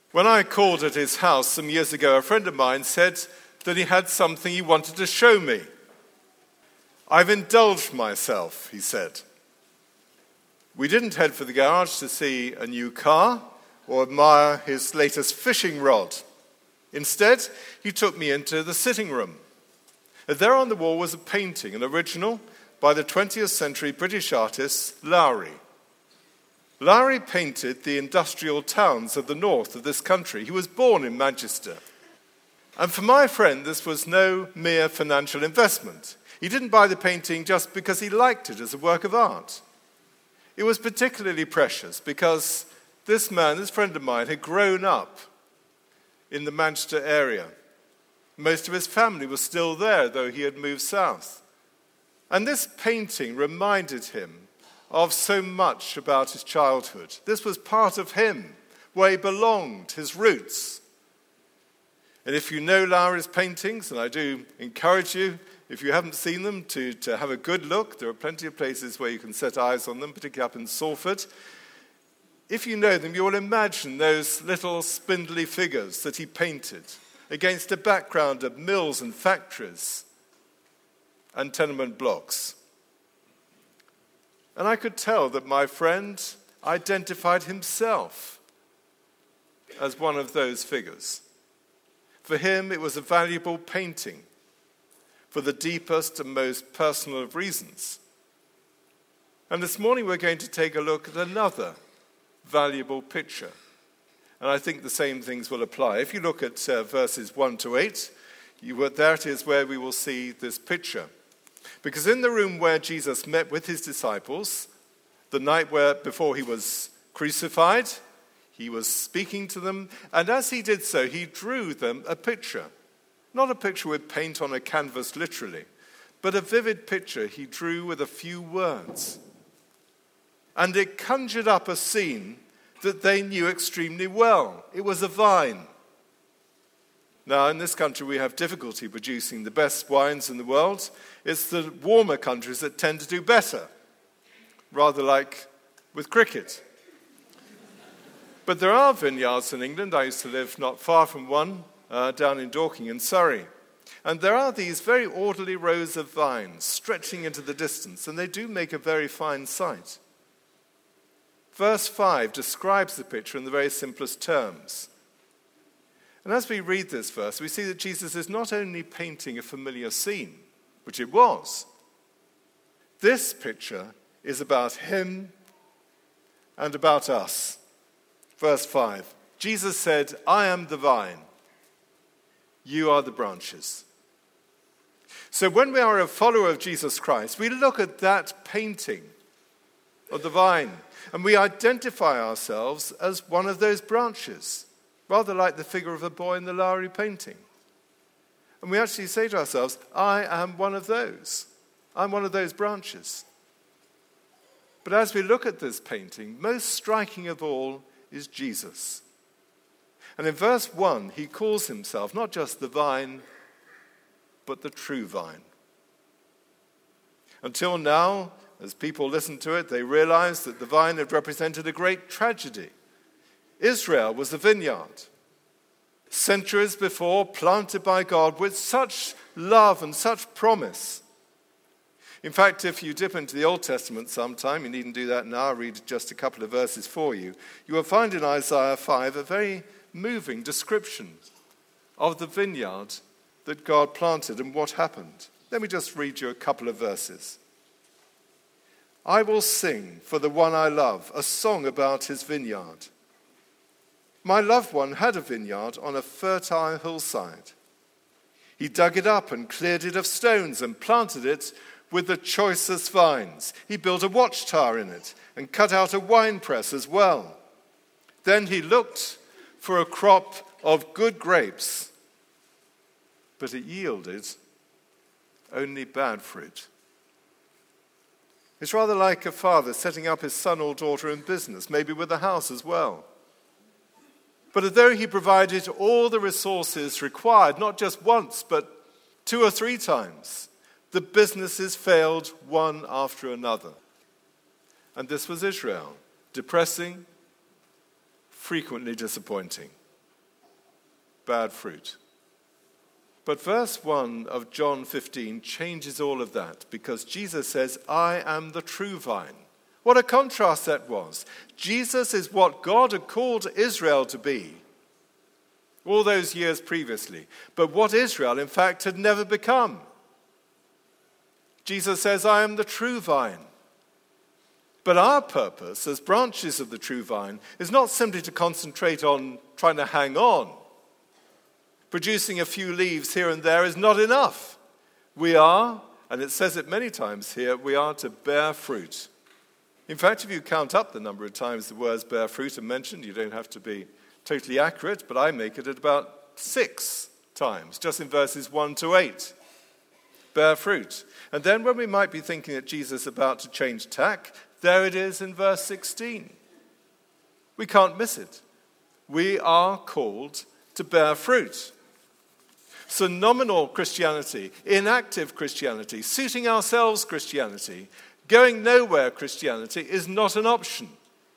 When I called at his house some years ago, a friend of mine said that he had something he wanted to show me. "I've indulged myself," he said. We didn't head for the garage to see a new car or admire his latest fishing rod. Instead, he took me into the sitting room. There on the wall was a painting, an original by the 20th century British artist Lowry. Lowry painted the industrial towns of the north of this country. He was born in Manchester. And for my friend, this was no mere financial investment. He didn't buy the painting just because he liked it as a work of art. It was particularly precious because this man, this friend of mine, had grown up in the Manchester area. Most of his family was still there, though he had moved south. And this painting reminded him of so much about his childhood. This was part of him, where he belonged, his roots. And if you know Lowry's paintings, and I do encourage you, if you haven't seen them, to have a good look. There are plenty of places where you can set eyes on them, particularly up in Salford. If you know them, you will imagine those little spindly figures that he painted against a background of mills and factories and tenement blocks. And I could tell that my friend identified himself as one of those figures. For him, it was a valuable painting for the deepest and most personal of reasons. And this morning we're going to take a look at another valuable picture. And I think the same things will apply. If you look at verses 1 to 8, there it is where we will see this picture. Because in the room where Jesus met with his disciples, the night before he was crucified, he was speaking to them, and as he did so, he drew them a picture. Not a picture with paint on a canvas, literally, but a vivid picture he drew with a few words. And it conjured up a scene that they knew extremely well. It was a vine. Now, in this country, we have difficulty producing the best wines in the world. It's the warmer countries that tend to do better, rather like with cricket. But there are vineyards in England. I used to live not far from one, down in Dorking in Surrey. And there are these very orderly rows of vines stretching into the distance, and they do make a very fine sight. Verse 5 describes the picture in the very simplest terms. And as we read this verse, we see that Jesus is not only painting a familiar scene, which it was. This picture is about him and about us. Verse 5, Jesus said, "I am the vine. You are the branches." So when we are a follower of Jesus Christ, we look at that painting of the vine and we identify ourselves as one of those branches, rather like the figure of a boy in the Lowry painting. And we actually say to ourselves, I am one of those. I'm one of those branches. But as we look at this painting, most striking of all is Jesus. And in verse 1, he calls himself not just the vine, but the true vine. Until now, as people listened to it, they realized that the vine had represented a great tragedy. Israel was the vineyard, centuries before, planted by God with such love and such promise. In fact, if you dip into the Old Testament sometime, you needn't do that now, I'll read just a couple of verses for you. You will find in Isaiah 5 a very moving description of the vineyard that God planted and what happened. Let me just read you a couple of verses. I will sing for the one I love, a song about his vineyard. My loved one had a vineyard on a fertile hillside. He dug it up and cleared it of stones and planted it with the choicest vines. He built a watchtower in it and cut out a winepress as well. Then he looked for a crop of good grapes, but it yielded only bad fruit. It's rather like a father setting up his son or daughter in business, maybe with a house as well. But although he provided all the resources required, not just once, but 2 or 3 times, the businesses failed one after another. And this was Israel, depressing, frequently disappointing. bad fruit. But verse 1 of John 15 changes all of that because Jesus says, I am the true vine. What a contrast that was. Jesus is what God had called Israel to be all those years previously, but what Israel, in fact, had never become. Jesus says, I am the true vine. But our purpose as branches of the true vine is not simply to concentrate on trying to hang on. Producing a few leaves here and there is not enough. We are, and it says it many times here, we are to bear fruit. In fact, if you count up the number of times the words bear fruit are mentioned, you don't have to be totally accurate, but I make it at about 6 times, just in verses 1 to 8. Bear fruit. And then when we might be thinking that Jesus is about to change tack, there it is in verse 16. We can't miss it. We are called to bear fruit. So nominal Christianity, inactive Christianity, suiting ourselves Christianity, going nowhere Christianity is not an option.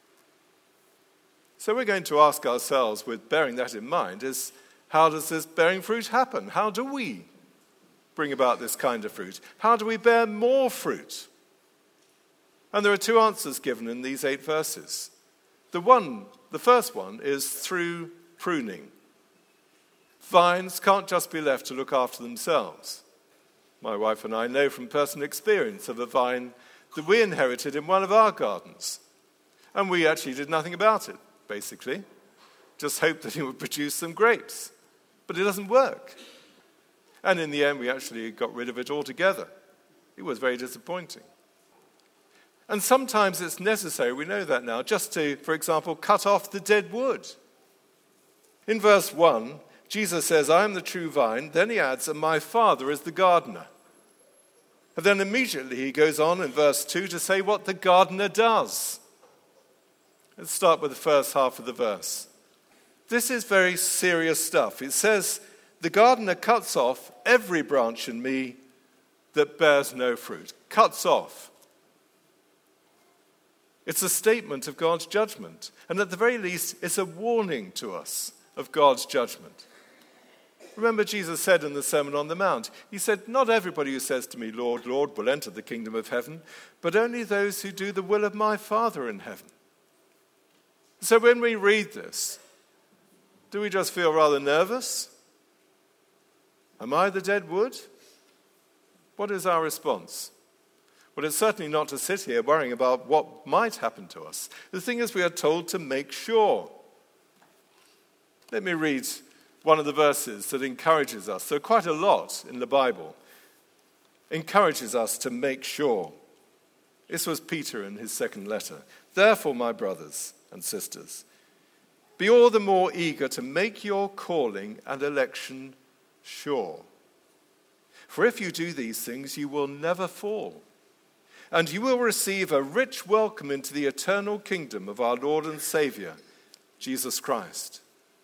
So we're going to ask ourselves, with bearing that in mind, is how does this bearing fruit happen? How do we bring about this kind of fruit? How do we bear more fruit? And there are 2 answers given in these 8 verses. The first one is through pruning. Vines can't just be left to look after themselves. My wife and I know from personal experience of a vine that we inherited in one of our gardens. And we actually did nothing about it, basically. Just hoped that it would produce some grapes. But it doesn't work. And in the end, we actually got rid of it altogether. It was very disappointing. And sometimes it's necessary, we know that now, just to, for example, cut off the dead wood. In verse 1, Jesus says, I am the true vine. Then he adds, and my Father is the gardener. And then immediately he goes on in verse 2 to say what the gardener does. Let's start with the first half of the verse. This is very serious stuff. It says, the gardener cuts off every branch in me that bears no fruit. Cuts off. It's a statement of God's judgment. And at the very least, it's a warning to us of God's judgment. Remember, Jesus said in the Sermon on the Mount, he said, not everybody who says to me, Lord, Lord, will enter the kingdom of heaven, but only those who do the will of my Father in heaven. So when we read this, do we just feel rather nervous? Am I the dead wood? What is our response? Well, it's certainly not to sit here worrying about what might happen to us. The thing is, we are told to make sure. Let me read one of the verses that encourages us. So quite a lot in the Bible encourages us to make sure. This was Peter in his second letter. Therefore, my brothers and sisters, be all the more eager to make your calling and election sure. For if you do these things, you will never fall, and you will receive a rich welcome into the eternal kingdom of our Lord and Savior, Jesus Christ.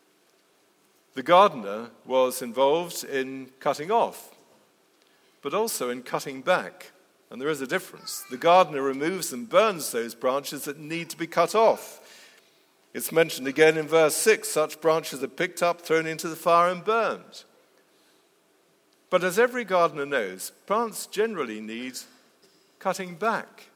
The gardener was involved in cutting off, but also in cutting back. And there is a difference. The gardener removes and burns those branches that need to be cut off. It's mentioned again in verse 6, such branches are picked up, thrown into the fire and burned. But as every gardener knows, plants generally need cutting back.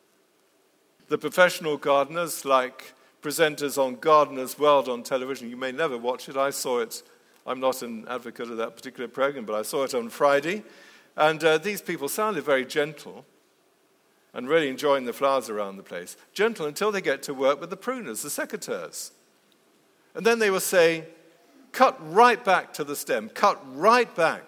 The professional gardeners, like presenters on Gardener's World on television, you may never watch it. I saw it. I'm not an advocate of that particular program, but I saw it on Friday. And these people sounded very gentle and really enjoying the flowers around the place. Gentle until they get to work with the pruners, the secateurs. And then they will say, cut right back to the stem, cut right back.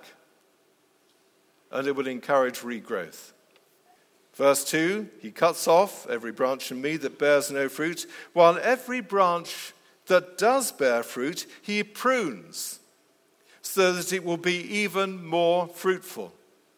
And it will encourage regrowth. Verse 2, he cuts off every branch in me that bears no fruit, while every branch that does bear fruit, he prunes, so that it will be even more fruitful.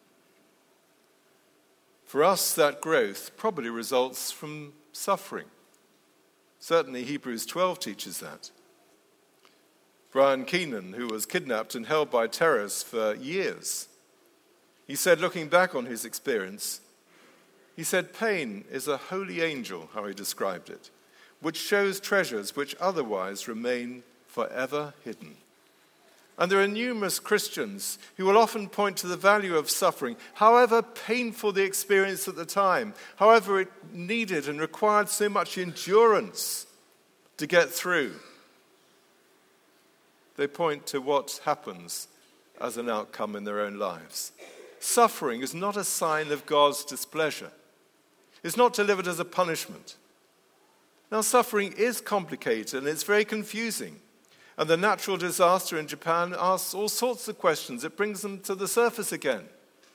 For us, that growth probably results from suffering. Certainly Hebrews 12 teaches that. Brian Keenan, who was kidnapped and held by terrorists for years, he said, looking back on his experience, he said, pain is a holy angel, how he described it, which shows treasures which otherwise remain forever hidden. And there are numerous Christians who will often point to the value of suffering, however painful the experience at the time, however it needed and required so much endurance to get through. They point to what happens as an outcome in their own lives. Suffering is not a sign of God's displeasure. It's not delivered as a punishment. Now, suffering is complicated and it's very confusing. And the natural disaster in Japan asks all sorts of questions. It brings them to the surface again.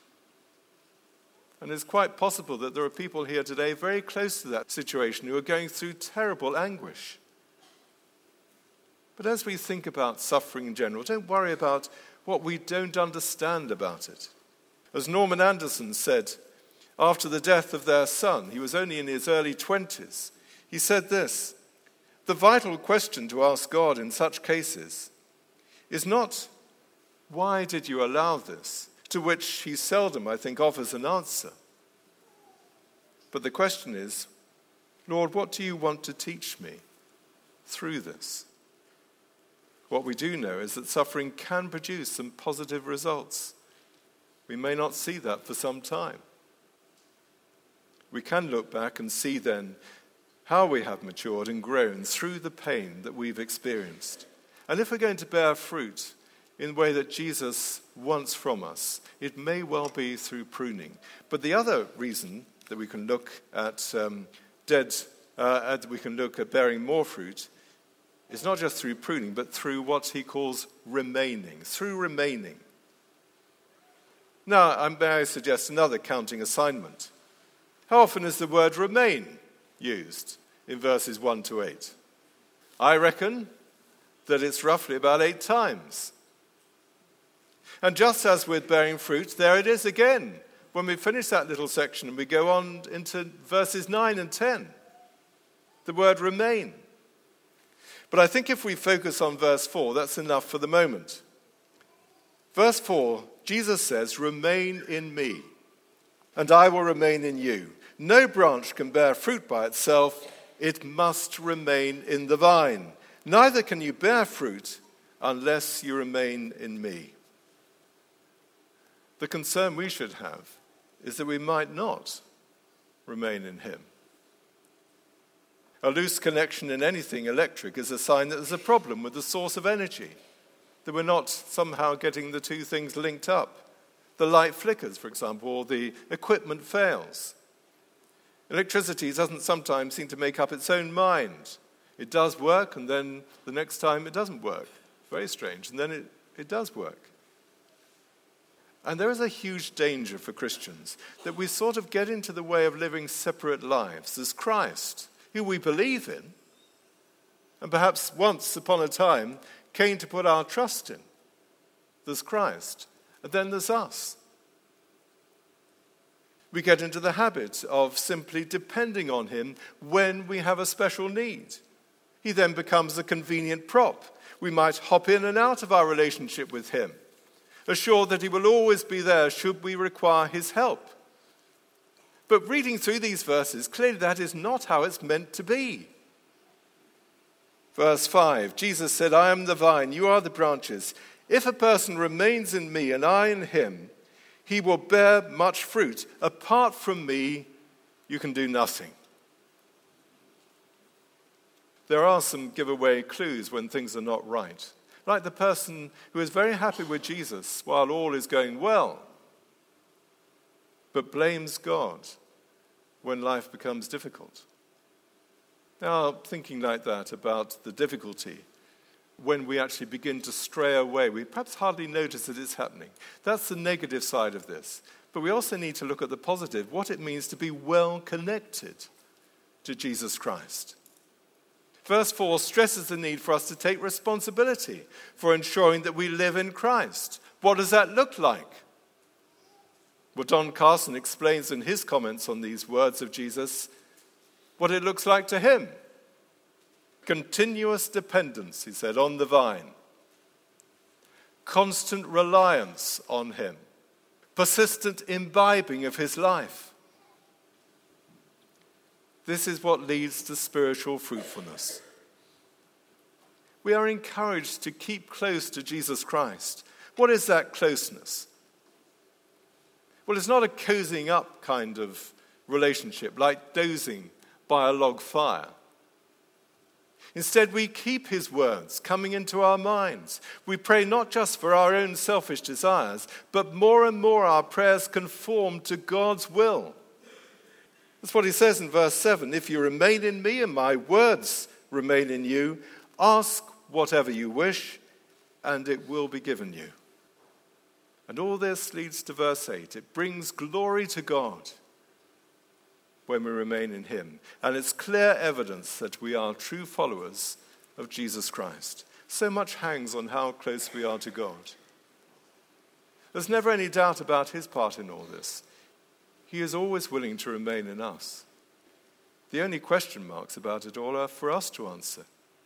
And it's quite possible that there are people here today very close to that situation who are going through terrible anguish. But as we think about suffering in general, don't worry about what we don't understand about it. As Norman Anderson said, after the death of their son, he was only in his early 20s, he said this: "The vital question to ask God in such cases is not, why did you allow this? To which he seldom, I think, offers an answer. But the question is, Lord, what do you want to teach me through this?" What we do know is that suffering can produce some positive results. We may not see that for some time. We can look back and see then how we have matured and grown through the pain that we've experienced. And if we're going to bear fruit in the way that Jesus wants from us, it may well be through pruning. But the other reason that we can look at we can look at bearing more fruit is not just through pruning, but through what he calls remaining, through remaining. Now, may I suggest another counting assignment? How often is the word remain used in verses 1 to 8? I reckon that it's roughly about 8 times. And just as with bearing fruit, there it is again when we finish that little section and we go on into verses 9 and 10. The word remain. But I think if we focus on verse 4, that's enough for the moment. Verse 4, Jesus says, "Remain in me, and I will remain in you. No branch can bear fruit by itself. It must remain in the vine. Neither can you bear fruit unless you remain in me." The concern we should have is that we might not remain in him. A loose connection in anything electric is a sign that there's a problem with the source of energy, that we're not somehow getting the two things linked up. The light flickers, for example, or the equipment fails. Electricity doesn't sometimes seem to make up its own mind. It does work, and then the next time it doesn't work. Very strange. And then it does work. And there is a huge danger for Christians that we sort of get into the way of living separate lives. There's Christ, who we believe in, and perhaps once upon a time came to put our trust in. There's Christ, and then there's us. We get into the habit of simply depending on him when we have a special need. He then becomes a convenient prop. We might hop in and out of our relationship with him, assured that he will always be there should we require his help. But reading through these verses, clearly that is not how it's meant to be. Verse 5, Jesus said, "I am the vine, you are the branches. If a person remains in me and I in him, he will bear much fruit. Apart from me, you can do nothing." There are some giveaway clues when things are not right. Like the person who is very happy with Jesus while all is going well, but blames God when life becomes difficult. Now, thinking like that about the difficulty, when we actually begin to stray away, we perhaps hardly notice that it's happening. That's the negative side of this. But we also need to look at the positive, what it means to be well connected to Jesus Christ. Verse 4 stresses the need for us to take responsibility for ensuring that we live in Christ. What does that look like? Well, Don Carson explains in his comments on these words of Jesus what it looks like to him. Continuous dependence, he said, on the vine. Constant reliance on him. Persistent imbibing of his life. This is what leads to spiritual fruitfulness. We are encouraged to keep close to Jesus Christ. What is that closeness? Well, it's not a cozying up kind of relationship, like dozing by a log fire. Instead, we keep his words coming into our minds. We pray not just for our own selfish desires, but more and more our prayers conform to God's will. That's what he says in verse 7. If you remain in me and my words remain in you, ask whatever you wish, and it will be given you. And all this leads to verse 8. It brings glory to God when we remain in him. And it's clear evidence that we are true followers of Jesus Christ. So much hangs on how close we are to God. There's never any doubt about his part in all this. He is always willing to remain in us. The only question marks about it all are for us to answer.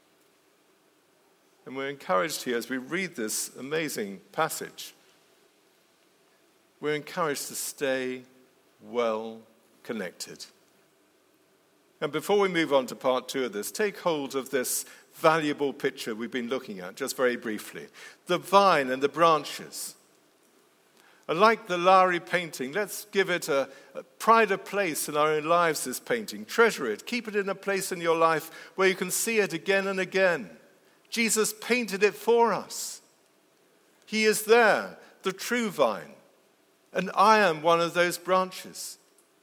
And we're encouraged here as we read this amazing passage. We're encouraged to stay well connected. And before we move on to part 2 of this, take hold of this valuable picture we've been looking at just very briefly. The vine and the branches. And like the Lowry painting, let's give it a pride of place in our own lives, this painting. Treasure it. Keep it in a place in your life where you can see it again and again. Jesus painted it for us. He is there, the true vine. And I am one of those branches.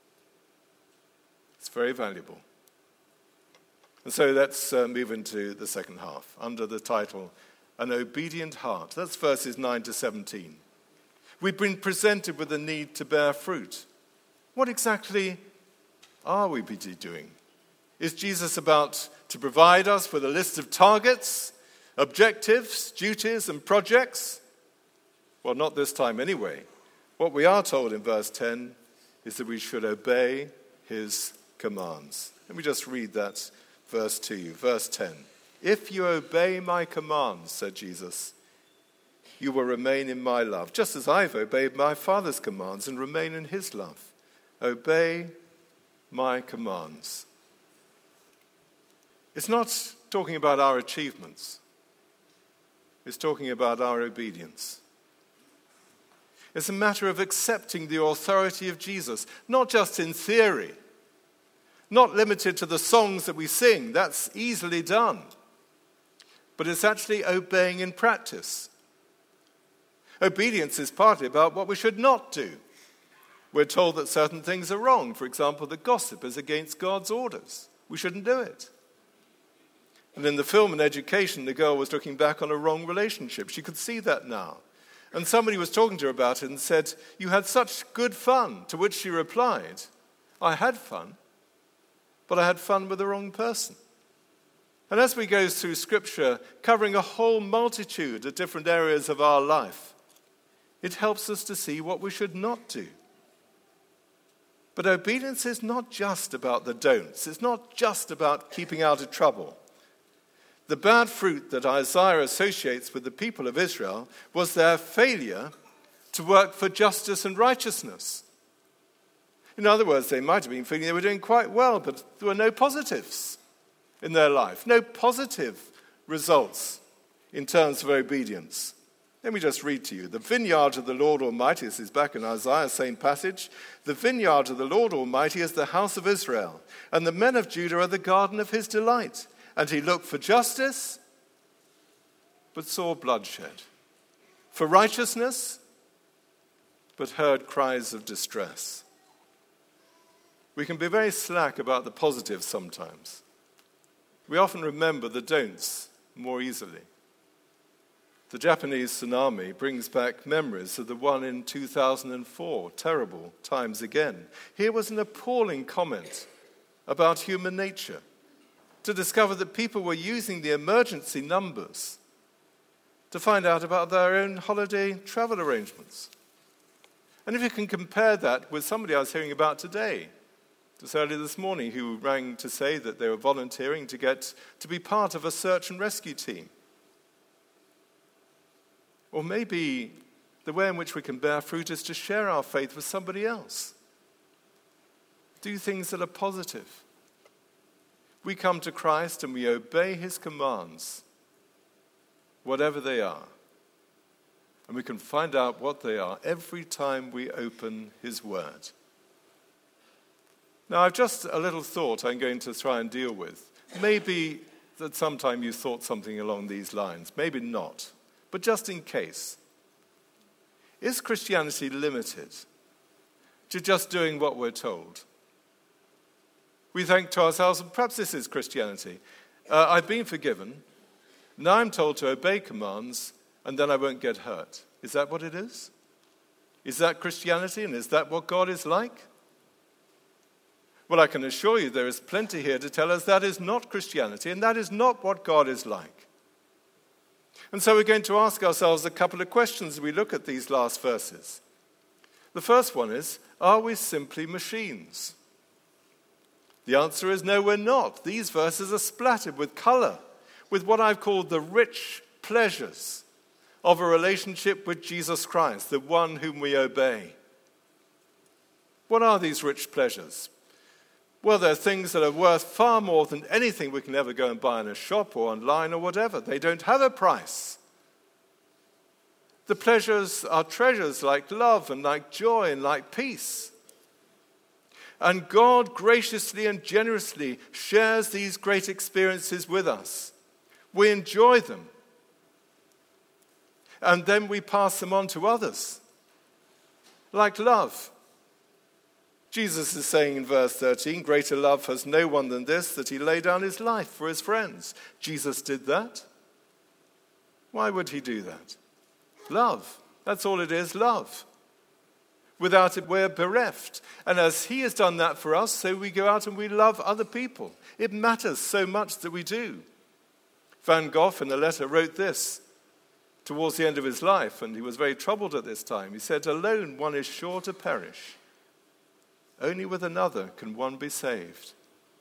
It's very valuable. And so let's move into the second half under the title, An Obedient Heart. That's verses 9 to 17. We've been presented with a need to bear fruit. What exactly are we busy doing? Is Jesus about to provide us with a list of targets, objectives, duties, and projects? Well, not this time anyway. What we are told in verse 10 is that we should obey his commands. Let me just read that verse to you. Verse 10. If you obey my commands, said Jesus, you will remain in my love, just as I've obeyed my Father's commands and remain in his love. Obey my commands. It's not talking about our achievements. It's talking about our obedience. It's a matter of accepting the authority of Jesus, not just in theory, not limited to the songs that we sing. That's easily done. But it's actually obeying in practice. Obedience is partly about what we should not do. We're told that certain things are wrong. For example, that gossip is against God's orders. We shouldn't do it. And in the film and education, the girl was looking back on a wrong relationship. She could see that now. And somebody was talking to her about it and said, you had such good fun, to which she replied, I had fun, but I had fun with the wrong person. And as we go through Scripture, covering a whole multitude of different areas of our life, it helps us to see what we should not do. But obedience is not just about the don'ts. It's not just about keeping out of trouble. The bad fruit that Isaiah associates with the people of Israel was their failure to work for justice and righteousness. In other words, they might have been feeling they were doing quite well, but there were no positives in their life, no positive results in terms of obedience. Let me just read to you. The vineyard of the Lord Almighty, this is back in Isaiah, same passage. The vineyard of the Lord Almighty is the house of Israel, and the men of Judah are the garden of his delight. And he looked for justice, but saw bloodshed. For righteousness, but heard cries of distress. We can be very slack about the positives sometimes. We often remember the don'ts more easily. The Japanese tsunami brings back memories of the one in 2004, terrible times again. Here was an appalling comment about human nature, to discover that people were using the emergency numbers to find out about their own holiday travel arrangements. And if you can compare that with somebody I was hearing about today, just earlier this morning, who rang to say that they were volunteering to be part of a search and rescue team. Or maybe the way in which we can bear fruit is to share our faith with somebody else. Do things that are positive. We come to Christ and we obey his commands. whatever they are. And we can find out what they are every time we open his word. Now, I've just a little thought I'm going to try and deal with. Maybe that sometime you thought something along these lines. Maybe not. But just in case. Is Christianity limited to just doing what we're told? We think to ourselves, perhaps this is Christianity. I've been forgiven. Now I'm told to obey commands, and then I won't get hurt. Is that what it is? Is that Christianity, and is that what God is like? Well, I can assure you there is plenty here to tell us that is not Christianity, and that is not what God is like. And so we're going to ask ourselves a couple of questions as we look at these last verses. The first one is, are we simply machines? The answer is no, we're not. These verses are splattered with color, with what I've called the rich pleasures of a relationship with Jesus Christ, the one whom we obey. What are these rich pleasures? Well, they're things that are worth far more than anything we can ever go and buy in a shop or online or whatever. They don't have a price. The pleasures are treasures like love and like joy and like peace. And God graciously and generously shares these great experiences with us. We enjoy them. And then we pass them on to others. Like love. Jesus is saying in verse 13, greater love has no one than this, that he lay down his life for his friends. Jesus did that. Why would he do that? Love. That's all it is, love. Without it, we're bereft. And as he has done that for us, so we go out and we love other people. It matters so much that we do. Van Gogh, in a letter, wrote this towards the end of his life, and he was very troubled at this time. He said, alone one is sure to perish. Only with another can one be saved.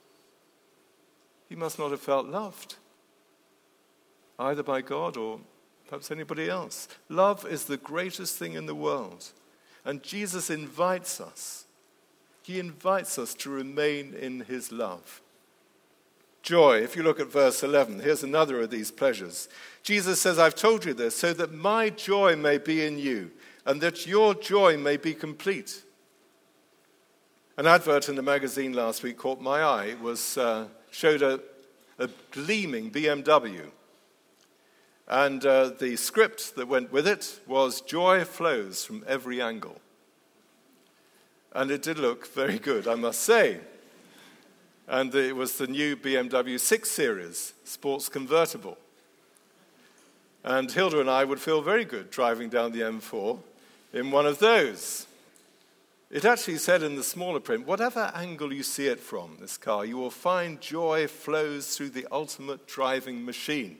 He must not have felt loved, either by God or perhaps anybody else. Love is the greatest thing in the world. And Jesus invites us. He invites us to remain in his love. Joy, if you look at verse 11, here's another of these pleasures. Jesus says, I've told you this so that my joy may be in you and that your joy may be complete. An advert in the magazine last week caught my eye. It showed a gleaming BMW. And the script that went with it was, joy flows from every angle. And it did look very good, I must say. And it was the new BMW 6 Series, sports convertible. And Hilda and I would feel very good driving down the M4 in one of those. It actually said in the smaller print, whatever angle you see it from, this car, you will find joy flows through the ultimate driving machine.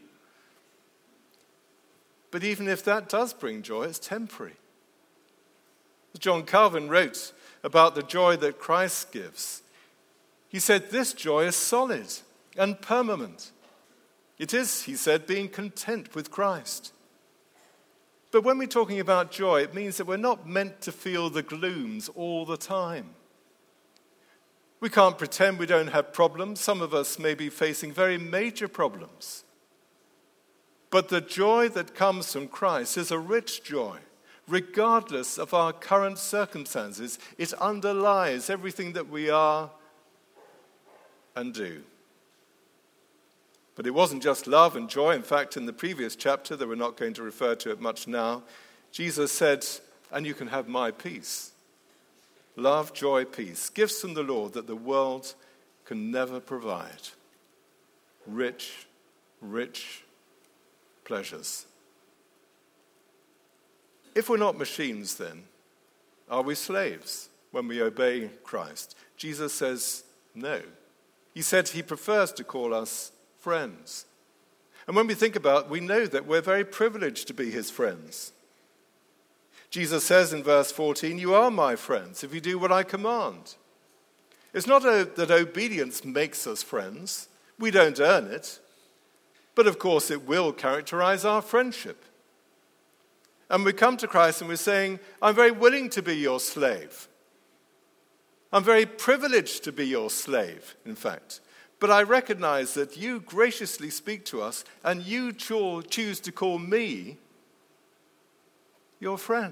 But even if that does bring joy, it's temporary. John Calvin wrote about the joy that Christ gives. He said, this joy is solid and permanent. It is, he said, being content with Christ. But when we're talking about joy, it means that we're not meant to feel the glooms all the time. We can't pretend we don't have problems. Some of us may be facing very major problems. But the joy that comes from Christ is a rich joy. Regardless of our current circumstances, it underlies everything that we are and do. But it wasn't just love and joy. In fact, in the previous chapter, that we're not going to refer to it much now, Jesus said, and you can have my peace. Love, joy, peace. Gifts from the Lord that the world can never provide. Rich, rich pleasures. If we're not machines, then, are we slaves when we obey Christ? Jesus says no. He said he prefers to call us friends. And when we think about it, we know that we're very privileged to be his friends. Jesus says in verse 14, you are my friends if you do what I command. It's not that obedience makes us friends. We don't earn it. But of course it will characterize our friendship. And we come to Christ and we're saying, I'm very willing to be your slave. I'm very privileged to be your slave, in fact, But I recognize that you graciously speak to us, and you choose to call me your friend.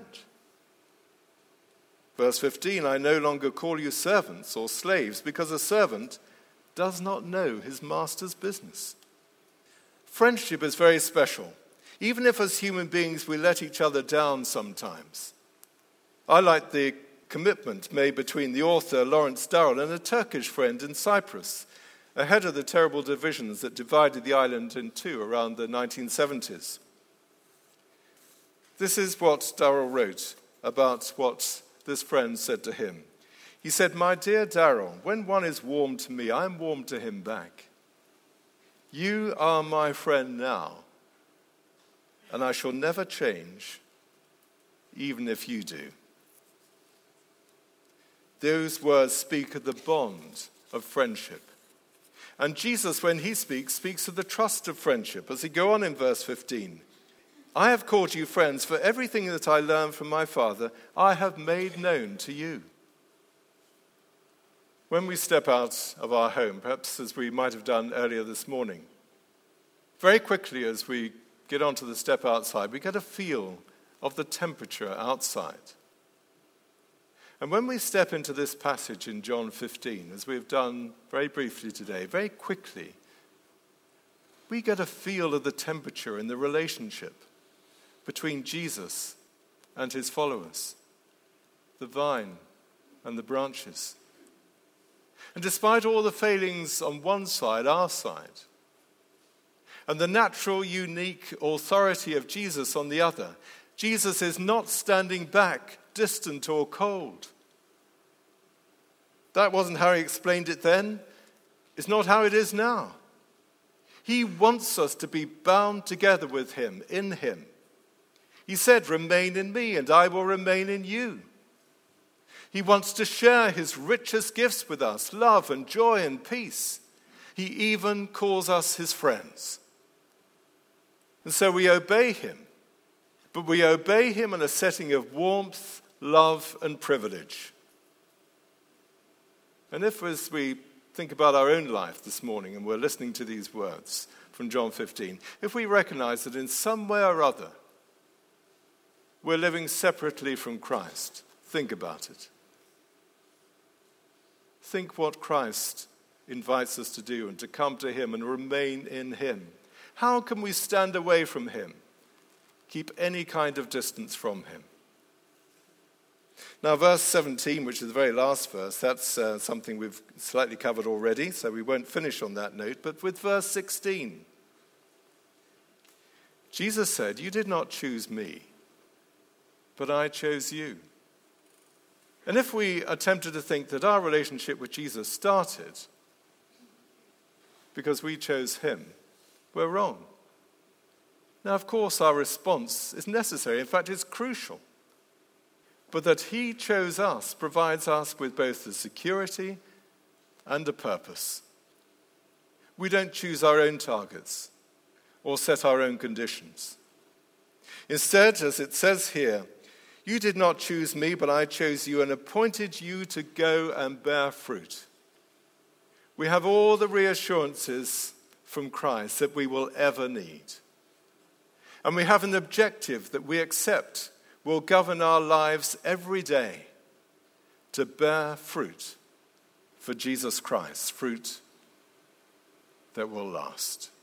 Verse 15, I no longer call you servants or slaves, because a servant does not know his master's business. Friendship is very special, even if as human beings we let each other down sometimes. I like the commitment made between the author Lawrence Durrell and a Turkish friend in Cyprus, ahead of the terrible divisions that divided the island in two around the 1970s. This is what Durrell wrote about what this friend said to him. He said, "My dear Darrell, when one is warm to me, I am warm to him back. You are my friend now, and I shall never change, even if you do." Those words speak of the bond of friendship. And Jesus, when he speaks of the trust of friendship. As he go on in verse 15, I have called you friends, for everything that I learned from my Father, I have made known to you. When we step out of our home, perhaps as we might have done earlier this morning, very quickly as we get onto the step outside, we get a feel of the temperature outside. And when we step into this passage in John 15, as we've done very briefly today, very quickly, we get a feel of the temperature in the relationship between Jesus and his followers, the vine and the branches. And despite all the failings on one side, our side, and the natural, unique authority of Jesus on the other, Jesus is not standing back, distant or cold. That wasn't how he explained it then. It's not how it is now. He wants us to be bound together with him, in him. He said, "Remain in me, and I will remain in you." He wants to share his richest gifts with us, love and joy and peace. He even calls us his friends. And so we obey him. But we obey him in a setting of warmth, love, and privilege. And if, as we think about our own life this morning, and we're listening to these words from John 15, if we recognize that in some way or other, we're living separately from Christ, think about it. Think what Christ invites us to do and to come to him and remain in him. How can we stand away from him? Keep any kind of distance from him. Now, verse 17, which is the very last verse, that's something we've slightly covered already, so we won't finish on that note. But with verse 16, Jesus said, "You did not choose me, but I chose you." And if we are tempted to think that our relationship with Jesus started because we chose him, we're wrong. Now, of course, our response is necessary. In fact, it's crucial. But that he chose us provides us with both the security and a purpose. We don't choose our own targets or set our own conditions. Instead, as it says here, "You did not choose me, but I chose you and appointed you to go and bear fruit." We have all the reassurances from Christ that we will ever need. And we have an objective that we accept will govern our lives every day: to bear fruit for Jesus Christ, fruit that will last.